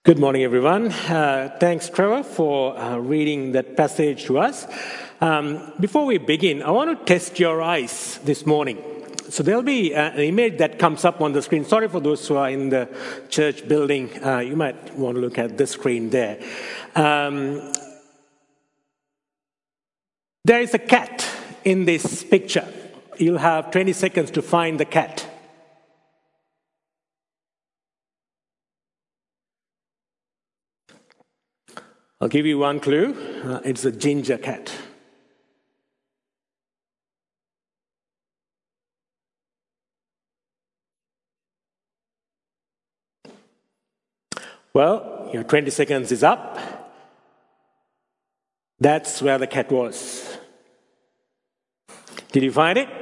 Good morning, everyone. Thanks, Trevor, for reading that passage to us. Before we begin, I want to test your eyes this morning. So there'll be an image that comes up on the screen. Sorry for those who are in the church building. You might want to look at the screen there. There is a cat in this picture. You'll have 20 seconds to find the cat. I'll give you one clue. It's a ginger cat. Well, your 20 seconds is up. That's where the cat was. Did you find it?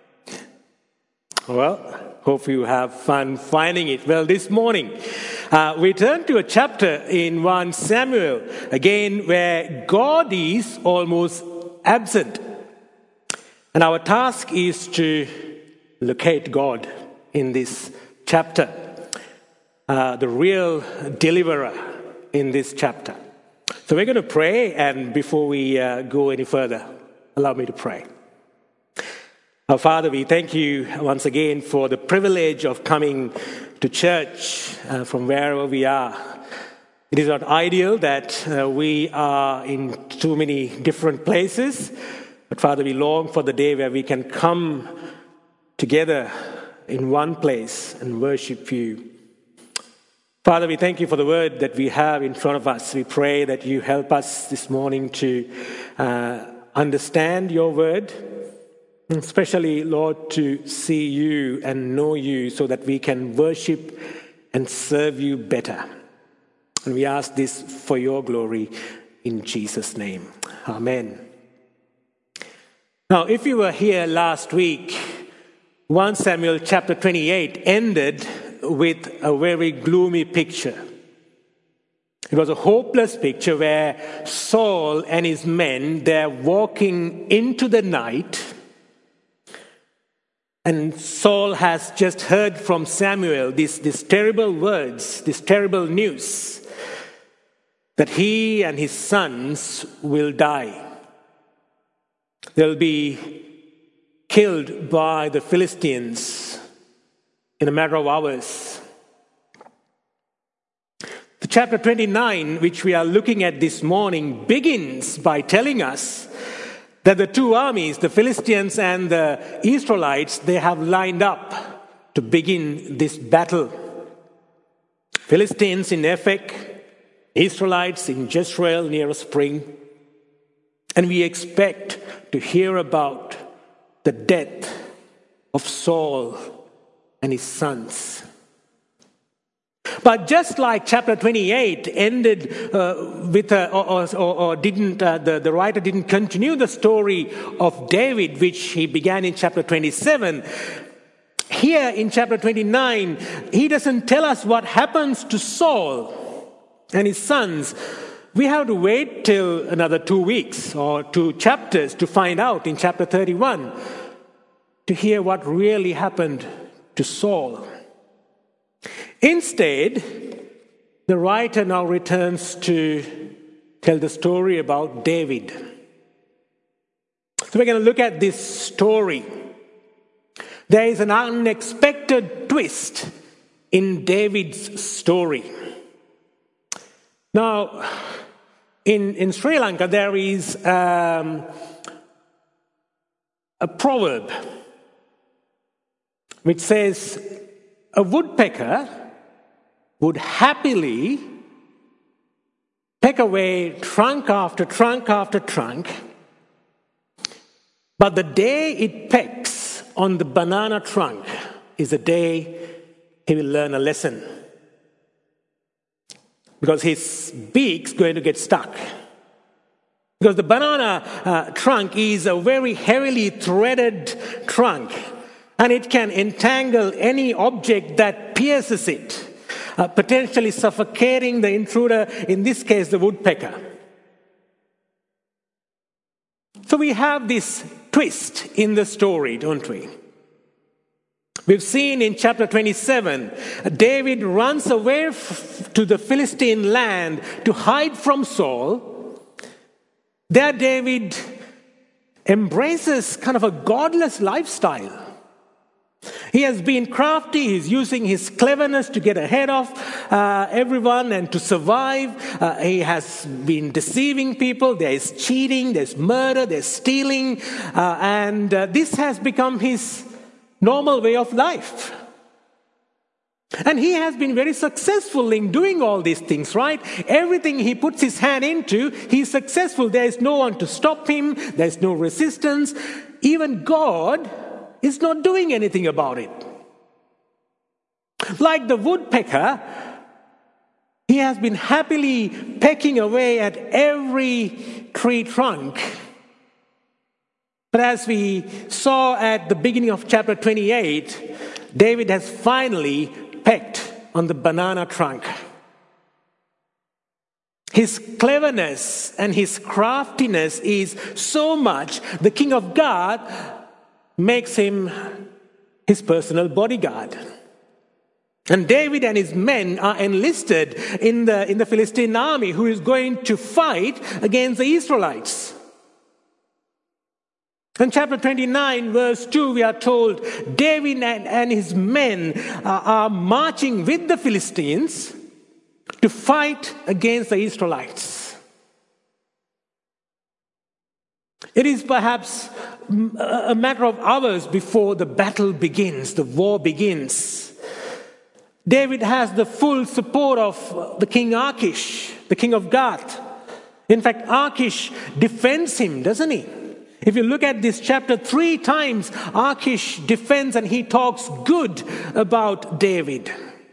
Well, hope you have fun finding it. Well, this morning, we turn to a chapter in 1 Samuel, again, where God is almost absent. And our task is to locate God in this chapter, the real deliverer in this chapter. So we're going to pray, and before we go any further, allow me to pray. Our Father, we thank you once again for the privilege of coming to church from wherever we are. It is not ideal that we are in too many different places, but Father, we long for the day where we can come together in one place and worship you. Father, we thank you for the word that we have in front of us. We pray that you help us this morning to understand your word, especially, Lord, to see you and know you so that we can worship and serve you better. And we ask this for your glory in Jesus' name. Amen. Now, if you were here last week, 1 Samuel chapter 28 ended with a very gloomy picture. It was a hopeless picture where Saul and his men, they're walking into the night. And Saul has just heard from Samuel these terrible words, this terrible news, that he and his sons will die. They'll be killed by the Philistines in a matter of hours. The chapter 29, which we are looking at this morning, begins by telling us that the two armies, the Philistines and the Israelites, they have lined up to begin this battle. Philistines in Ephek, Israelites in Jezreel near a spring. And we expect to hear about the death of Saul and his sons. But just like chapter 28 ended with, the writer didn't continue the story of David, which he began in chapter 27. Here in chapter 29, he doesn't tell us what happens to Saul and his sons. We have to wait till another 2 weeks or 2 chapters to find out in chapter 31 to hear what really happened to Saul. Instead, the writer now returns to tell the story about David. So we're going to look at this story. There is an unexpected twist in David's story. Now, in Sri Lanka, there is a proverb which says, a woodpecker would happily peck away trunk after trunk after trunk, but the day it pecks on the banana trunk is the day he will learn a lesson, because his beak's going to get stuck. Because the banana trunk is a very heavily threaded trunk, and it can entangle any object that pierces it, potentially suffocating the intruder, in this case, the woodpecker. So we have this twist in the story, don't we? We've seen in chapter 27, David runs away to the Philistine land to hide from Saul. There David embraces kind of a godless lifestyle. He has been crafty. He's using his cleverness to get ahead of everyone and to survive. He has been deceiving people. There is cheating, there's murder, there's stealing. And this has become his normal way of life. And he has been very successful in doing all these things, right? Everything he puts his hand into, he's successful. There is no one to stop him. There's no resistance. Even God is not doing anything about it. Like the woodpecker, he has been happily pecking away at every tree trunk. But as we saw at the beginning of chapter 28, David has finally pecked on the banana trunk. His cleverness and his craftiness is so much, the king of God makes him his personal bodyguard. And David and his men are enlisted in the Philistine army who is going to fight against the Israelites. In chapter 29, verse 2, we are told David and his men are marching with the Philistines to fight against the Israelites. It is perhaps a matter of hours before the battle begins, the war begins. David has the full support of the king Achish, the king of Gath. In fact, Achish defends him, doesn't he? If you look at this chapter, 3 times Achish defends and he talks good about David.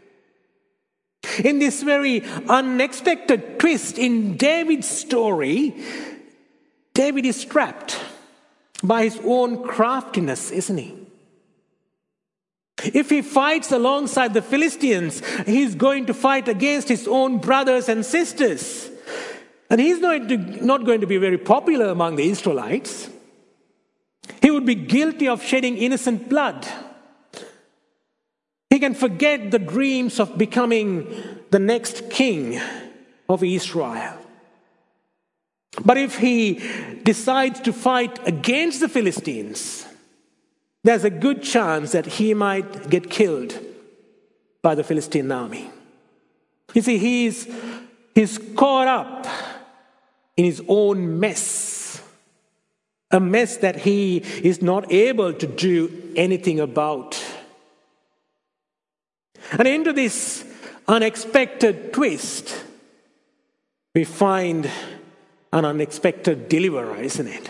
In this very unexpected twist in David's story, David is trapped by his own craftiness, isn't he? If he fights alongside the Philistines, he's going to fight against his own brothers and sisters. And he's not going to be very popular among the Israelites. He would be guilty of shedding innocent blood. He can forget the dreams of becoming the next king of Israel. But if he decides to fight against the Philistines, there's a good chance that he might get killed by the Philistine army. You see, he's caught up in his own mess. A mess that he is not able to do anything about. And into this unexpected twist, we find an unexpected deliverer, isn't it?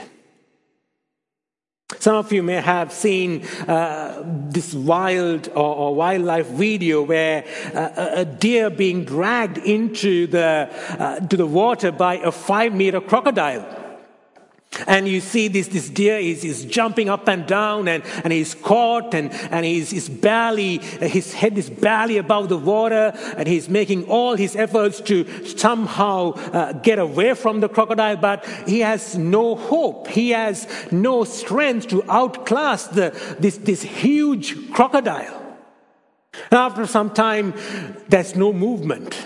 Some of you may have seen this wild or wildlife video where a deer being dragged into to the water by a 5-meter crocodile. And you see this deer is jumping up and down and he's caught and his head is barely above the water and he's making all his efforts to somehow get away from the crocodile, but he has no hope. He has no strength to outclass this huge crocodile. And after some time, there's no movement.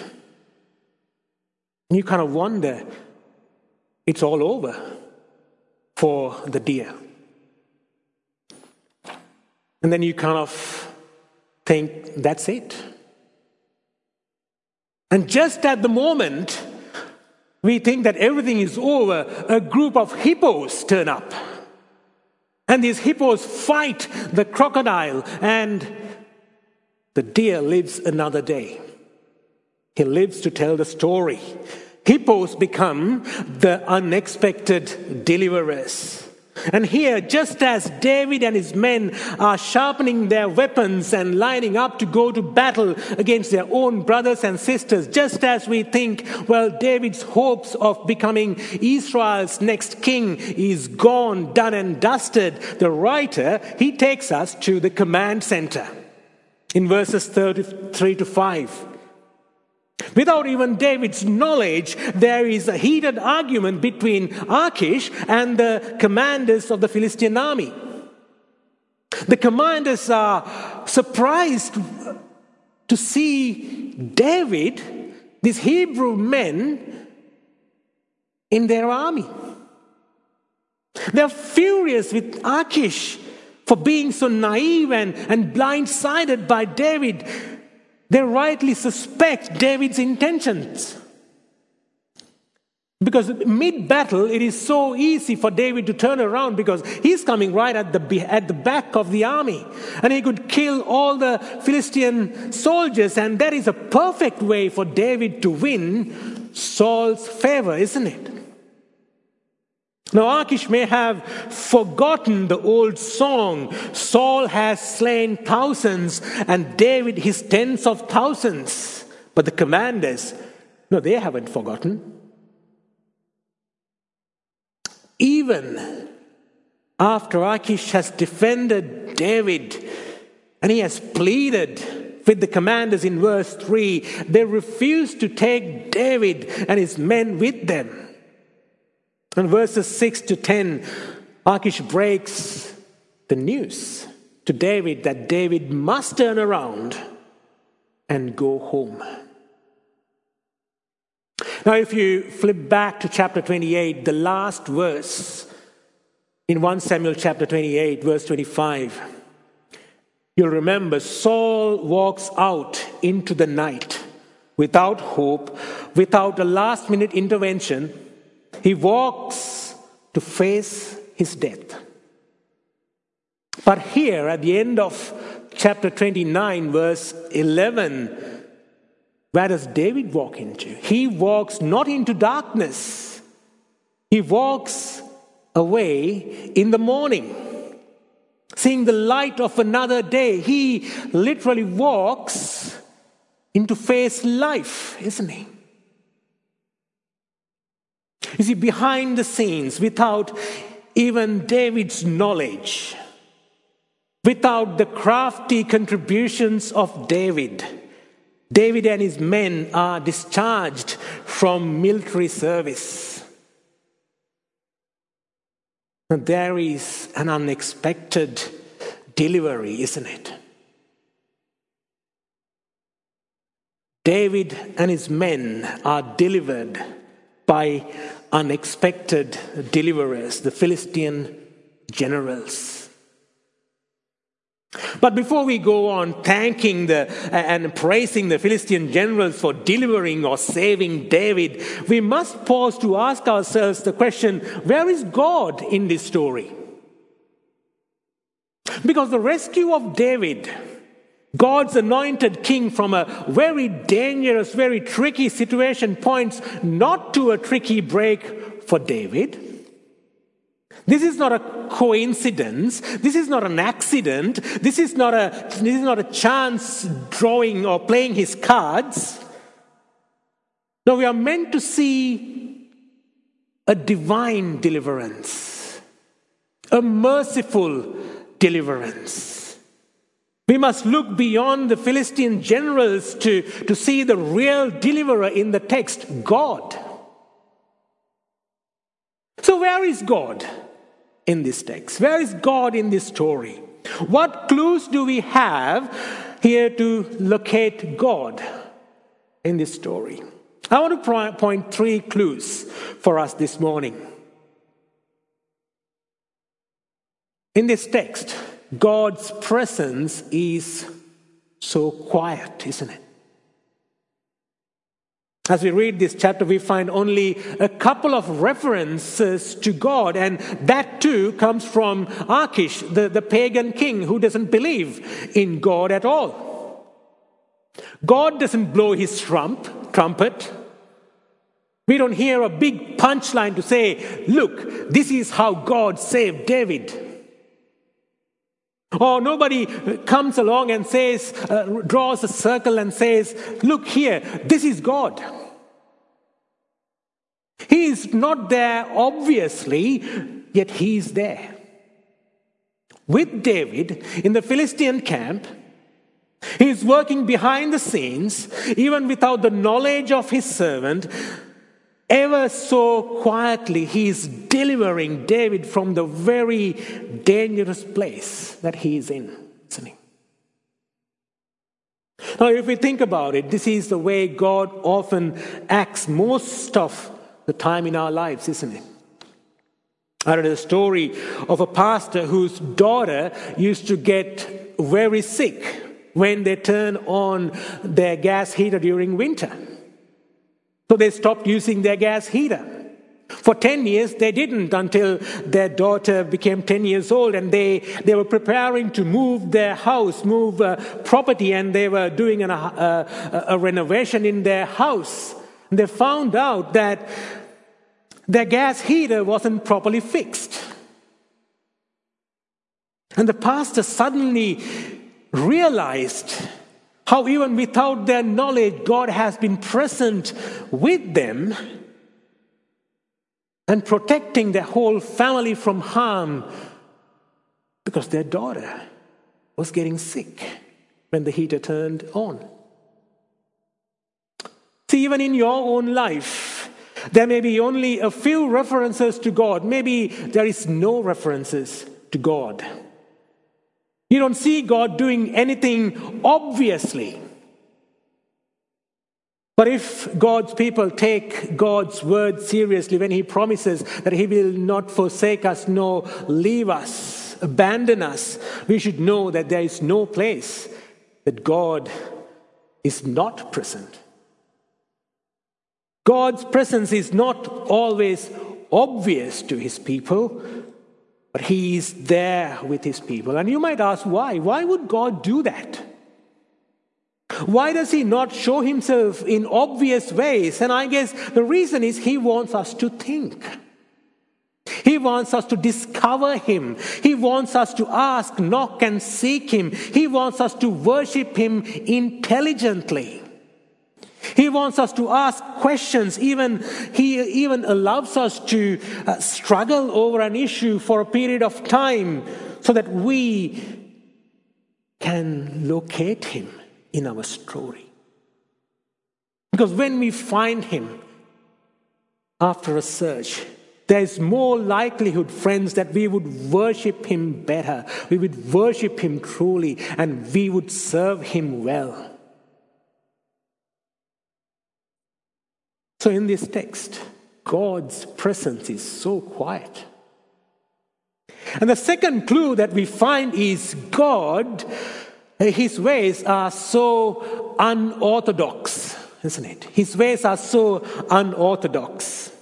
You kind of wonder, it's all over for the deer. And then you kind of think, that's it. And just at the moment, we think that everything is over, a group of hippos turn up. And these hippos fight the crocodile, and the deer lives another day. He lives to tell the story. Hippos become the unexpected deliverers. And here, just as David and his men are sharpening their weapons and lining up to go to battle against their own brothers and sisters, just as we think, well, David's hopes of becoming Israel's next king is gone, done and dusted, the writer, he takes us to the command center in verses 33 to 5. Without even David's knowledge, there is a heated argument between Achish and the commanders of the Philistine army. The commanders are surprised to see David, these Hebrew men, in their army. They're furious with Achish for being so naive and blindsided by David. They rightly suspect David's intentions. Because mid-battle, it is so easy for David to turn around because he's coming right at the back of the army. And he could kill all the Philistine soldiers. And that is a perfect way for David to win Saul's favor, isn't it? Now, Achish may have forgotten the old song, Saul has slain thousands and David his tens of thousands. But the commanders, no, they haven't forgotten. Even after Achish has defended David and he has pleaded with the commanders in verse 3, they refuse to take David and his men with them. In verses 6 to 10, Achish breaks the news to David that David must turn around and go home. Now, if you flip back to chapter 28, the last verse in 1 Samuel chapter 28, verse 25, you'll remember Saul walks out into the night without hope, without a last-minute intervention. He walks to face his death. But here at the end of chapter 29, verse 11, where does David walk into? He walks not into darkness. He walks away in the morning, seeing the light of another day. He literally walks into face life, isn't he? You see, behind the scenes, without even David's knowledge, without the crafty contributions of David, David and his men are discharged from military service. And there is an unexpected delivery, isn't it? David and his men are delivered by unexpected deliverers, the Philistine generals. But before we go on thanking and praising the Philistine generals for delivering or saving David, we must pause to ask ourselves the question, where is God in this story? Because the rescue of David, God's anointed king from a very dangerous, very tricky situation, points not to a tricky break for David. This is not a coincidence. This is not an accident. This is not a chance drawing or playing his cards. No, we are meant to see a divine deliverance, a merciful deliverance. We must look beyond the Philistine generals to see the real deliverer in the text, God. So where is God in this text? Where is God in this story? What clues do we have here to locate God in this story? I want to point 3 clues for us this morning. In this text, God's presence is so quiet, isn't it? As we read this chapter, we find only a couple of references to God, and that too comes from Achish, the pagan king who doesn't believe in God at all. God doesn't blow his trumpet. We don't hear a big punchline to say, look, this is how God saved David. Or nobody comes along and says, draws a circle and says, look here, this is God. He is not there obviously, yet he is there. With David in the Philistine camp, he is working behind the scenes, even without the knowledge of his servant. Ever so quietly, he is delivering David from the very dangerous place that he is in, isn't he? Now, if we think about it, this is the way God often acts most of the time in our lives, isn't it? I read a story of a pastor whose daughter used to get very sick when they turn on their gas heater during winter. So they stopped using their gas heater. For 10 years, they didn't until their daughter became 10 years old, and they were preparing to move their house, move property, and they were doing a renovation in their house. And they found out that their gas heater wasn't properly fixed. And the pastor suddenly realized how even without their knowledge, God has been present with them and protecting their whole family from harm because their daughter was getting sick when the heater turned on. See, even in your own life, there may be only a few references to God. Maybe there is no references to God. You don't see God doing anything obviously. But if God's people take God's word seriously when He promises that He will not forsake us nor leave us, abandon us, we should know that there is no place that God is not present. God's presence is not always obvious to His people, but He is there with His people. And you might ask why? Why would God do that? Why does He not show Himself in obvious ways? And I guess the reason is He wants us to think. He wants us to discover Him. He wants us to ask, knock, and seek Him. He wants us to worship Him intelligently. He wants us to ask questions. He even allows us to struggle over an issue for a period of time so that we can locate Him in our story. Because when we find Him after a search, there is more likelihood, friends, that we would worship Him better, we would worship Him truly, and we would serve Him well. So in this text, God's presence is so quiet. And the second clue that we find is God, His ways are so unorthodox, isn't it? His ways are so unorthodox.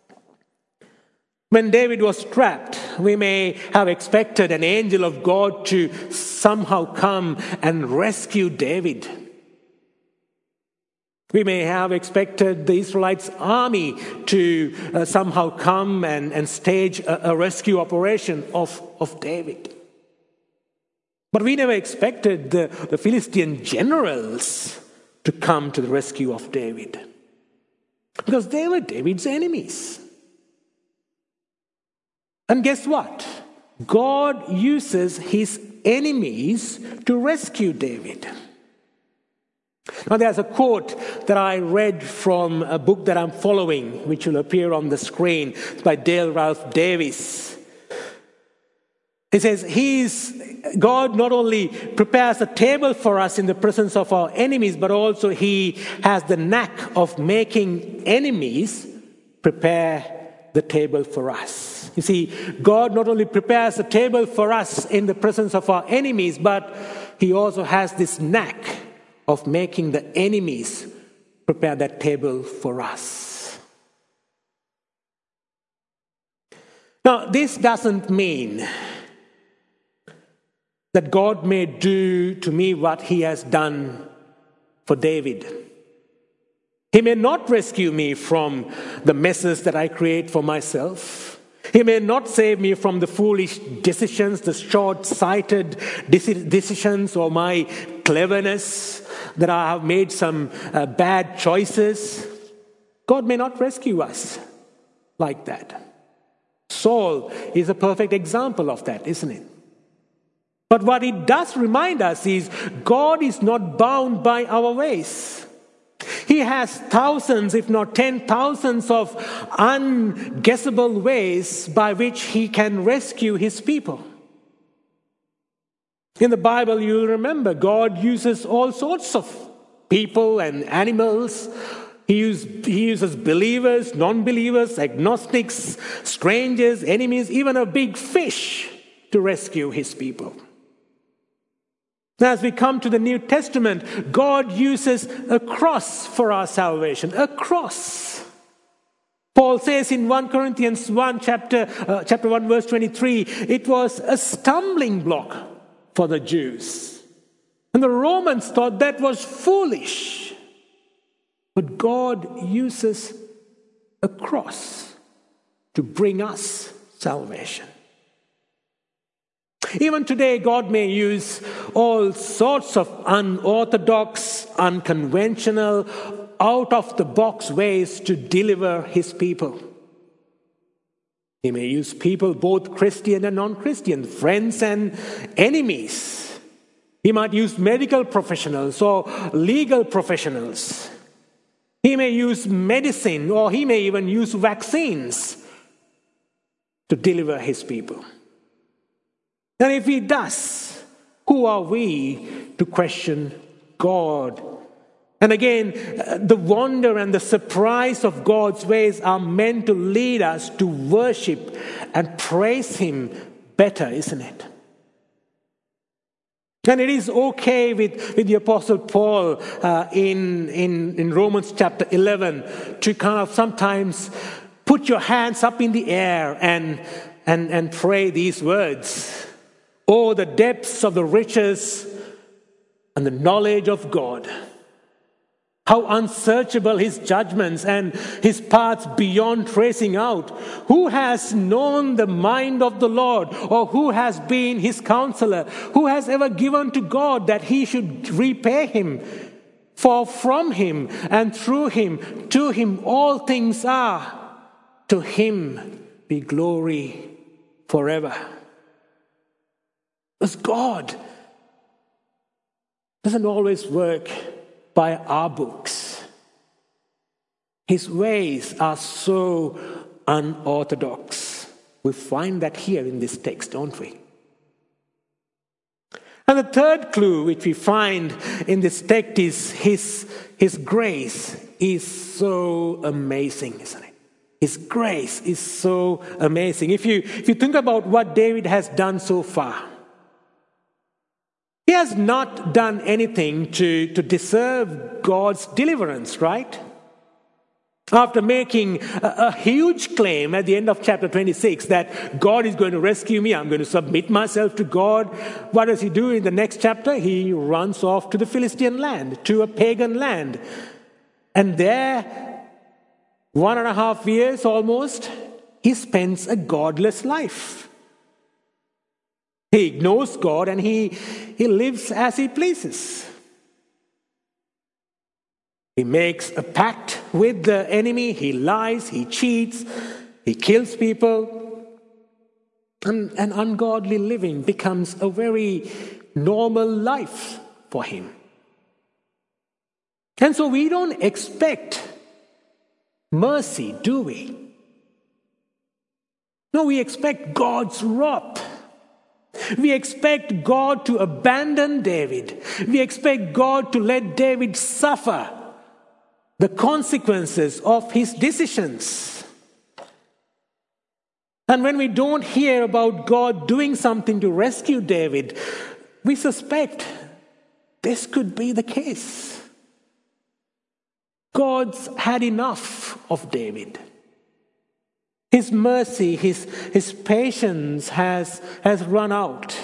When David was trapped, we may have expected an angel of God to somehow come and rescue David. We may have expected the Israelites' army to somehow come and stage a rescue operation of David. But we never expected the Philistine generals to come to the rescue of David, because they were David's enemies. And guess what? God uses his enemies to rescue David. Now, there's a quote that I read from a book that I'm following, which will appear on the screen. It's by Dale Ralph Davis. It says, God not only prepares a table for us in the presence of our enemies, but also He has the knack of making enemies prepare the table for us. You see, God not only prepares a table for us in the presence of our enemies, but He also has this knack of making the enemies prepare that table for us. Now, this doesn't mean that God may do to me what He has done for David. He may not rescue me from the messes that I create for myself. He may not save me from the foolish decisions, the short-sighted decisions, or my cleverness that I have made some bad choices. God may not rescue us like that. Saul is a perfect example of that, isn't it? But what it does remind us is God is not bound by our ways. He has thousands, if not 10,000s of unguessable ways by which He can rescue His people. In the Bible, you'll remember God uses all sorts of people and animals. He uses believers, non-believers, agnostics, strangers, enemies, even a big fish to rescue his people. As we come to the New Testament, God uses a cross for our salvation, a cross. Paul says in 1 Corinthians 1, chapter 1, verse 23, it was a stumbling block for the Jews. And the Romans thought that was foolish. But God uses a cross to bring us salvation. Even today, God may use all sorts of unorthodox, unconventional, out-of-the-box ways to deliver his people. He may use people, both Christian and non-Christian, friends and enemies. He might use medical professionals or legal professionals. He may use medicine, or he may even use vaccines to deliver his people. And if he does, who are we to question God? And again, the wonder and the surprise of God's ways are meant to lead us to worship and praise him better, isn't it? And it is okay with the Apostle Paul in Romans chapter 11 to kind of sometimes put your hands up in the air and pray these words. Oh, the depths of the riches and the knowledge of God. How unsearchable his judgments and his paths beyond tracing out. Who has known the mind of the Lord, or who has been his counselor? Who has ever given to God that he should repay him? For from him and through him, to him all things are. To him be glory forever. Because God doesn't always work by our books. His ways are so unorthodox. We find that here in this text, don't we? And the third clue which we find in this text is his grace is so amazing, isn't it? His grace is so amazing. If you think about what David has done so far, he has not done anything to deserve God's deliverance, right? After making a huge claim at the end of chapter 26 that God is going to rescue me, I'm going to submit myself to God, what does he do in the next chapter? He runs off to the Philistine land, to a pagan land. And there, 1.5 years almost, he spends a godless life. He ignores God and he lives as he pleases. He makes a pact with the enemy. He lies, he cheats, he kills people. And ungodly living becomes a very normal life for him. And so we don't expect mercy, do we? No, we expect God's wrath. We expect God to abandon David. We expect God to let David suffer the consequences of his decisions. And when we don't hear about God doing something to rescue David, we suspect this could be the case. God's had enough of David. His mercy, his patience has run out.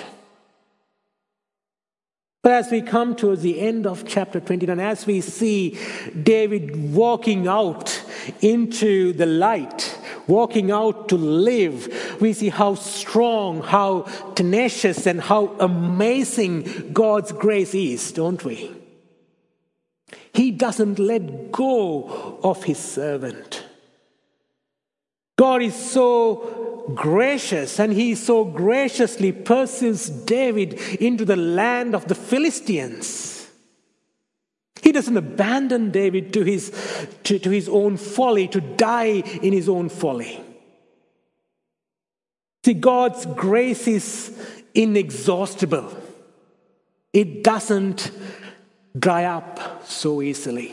But as we come towards the end of chapter 29, as we see David walking out into the light, walking out to live, we see how strong, how tenacious, and how amazing God's grace is, don't we? He doesn't let go of his servant. God is so gracious, and he so graciously pursues David into the land of the Philistines. He doesn't abandon David to his own folly, to die in his own folly. See, God's grace is inexhaustible. it doesn't dry up so easily.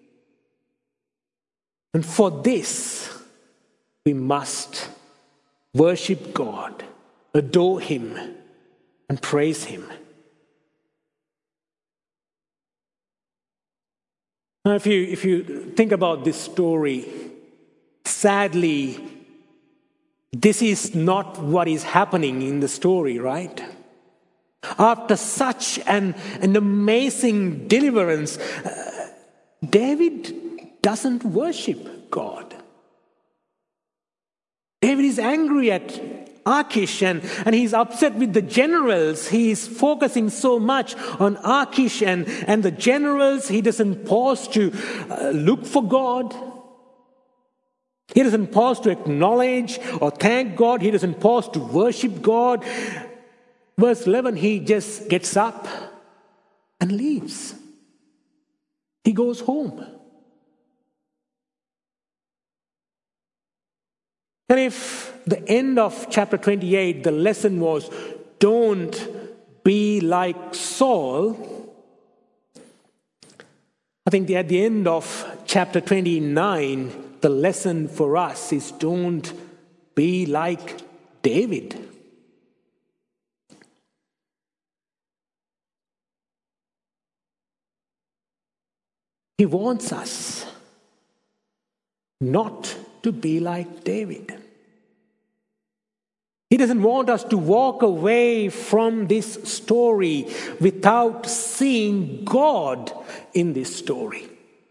And for this, we must worship God, adore Him, and praise Him. Now, if you think about this story, sadly, this is not what is happening in the story, right? After such an amazing deliverance, David doesn't worship God. David is angry at Achish and he's upset with the generals. He's focusing so much on Achish and the generals. He doesn't pause to look for God. He doesn't pause to acknowledge or thank God. He doesn't pause to worship God. Verse 11, he just gets up and leaves. He goes home. And if the end of chapter 28, the lesson was, don't be like Saul, I think at the end of chapter 29, the lesson for us is, don't be like David. He wants us not to be like David. He doesn't want us to walk away from this story without seeing God in this story.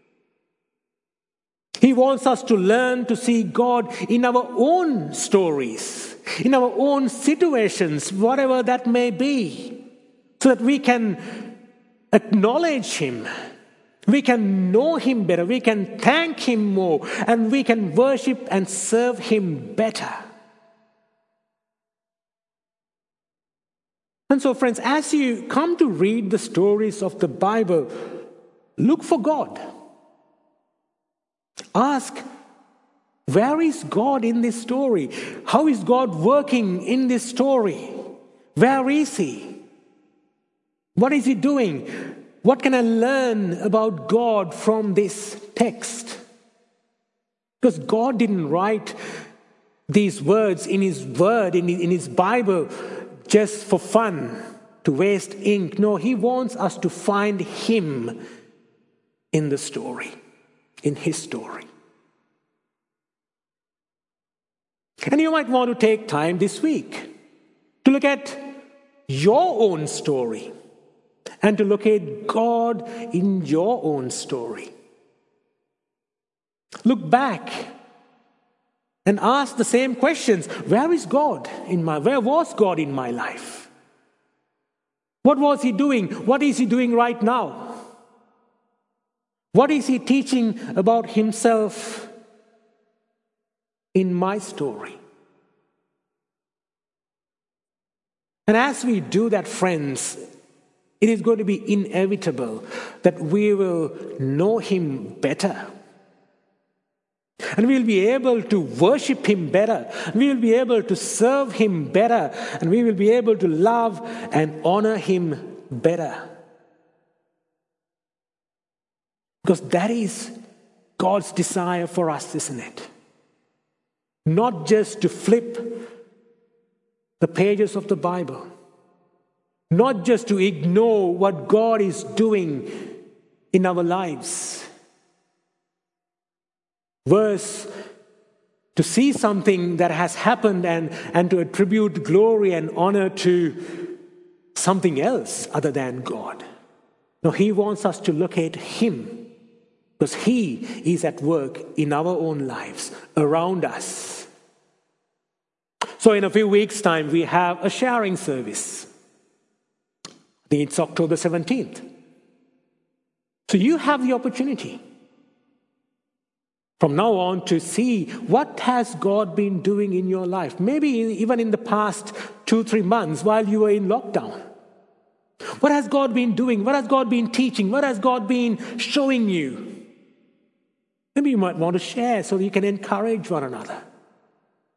He wants us to learn to see God in our own stories, in our own situations, whatever that may be, so that we can acknowledge Him. We can know Him better, we can thank Him more, and we can worship and serve Him better. And so, friends, as you come to read the stories of the Bible, look for God. Ask, where is God in this story? How is God working in this story? Where is He? What is He doing? What can I learn about God from this text? Because God didn't write these words in His Word, in His Bible, just for fun, to waste ink. No, He wants us to find Him in the story, in His story. And you might want to take time this week to look at your own story and to locate God in your own story. Look back and ask the same questions. Where was God in my life? What was He doing? What is He doing right now? What is He teaching about Himself in my story? And as we do that, friends, it is going to be inevitable that we will know Him better. And we will be able to worship Him better. We will be able to serve Him better. And we will be able to love and honor Him better. Because that is God's desire for us, isn't it? Not just to flip the pages of the Bible. Not just to ignore what God is doing in our lives. Verse, to see something that has happened and to attribute glory and honor to something else other than God. No, He wants us to locate Him, because He is at work in our own lives, around us. So in a few weeks' time, we have a sharing service. I think it's October 17th. So you have the opportunity from now on to see what has God been doing in your life. Maybe even in the past 2-3 months while you were in lockdown. What has God been doing? What has God been teaching? What has God been showing you? Maybe you might want to share so that you can encourage one another.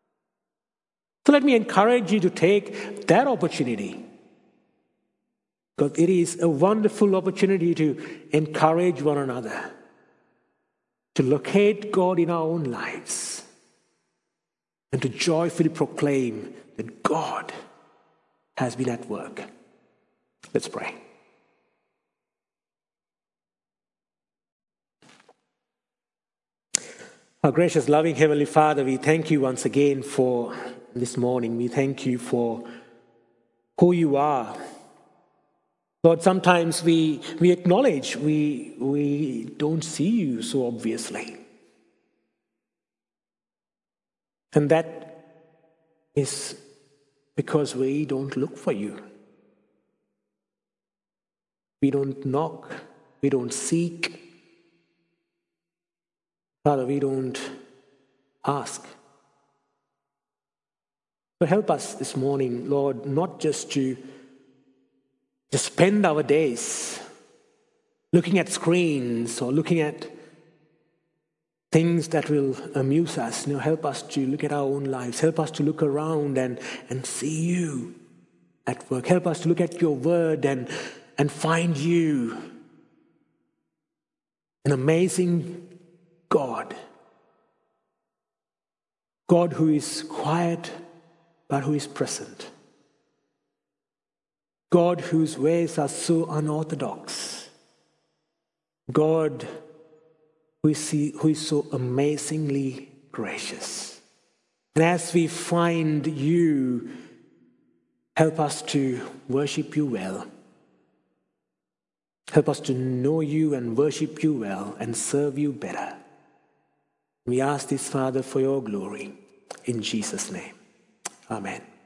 So let me encourage you to take that opportunity. Because it is a wonderful opportunity to encourage one another, to locate God in our own lives, and to joyfully proclaim that God has been at work. Let's pray. Our gracious, loving Heavenly Father, we thank you once again for this morning. We thank you for who you are. Lord, sometimes we acknowledge we don't see you so obviously. And that is because we don't look for you. We don't knock. We don't seek. Father, we don't ask. So help us this morning, Lord, not just to spend our days looking at screens or looking at things that will amuse us. Help us to look at our own lives. Help us to look around and see you at work. Help us to look at your word and find you, an amazing God. God who is quiet but who is present. God whose ways are so unorthodox. God who is so amazingly gracious. And as we find you, help us to worship you well. Help us to know you and worship you well and serve you better. We ask this, Father, for your glory. In Jesus' name. Amen.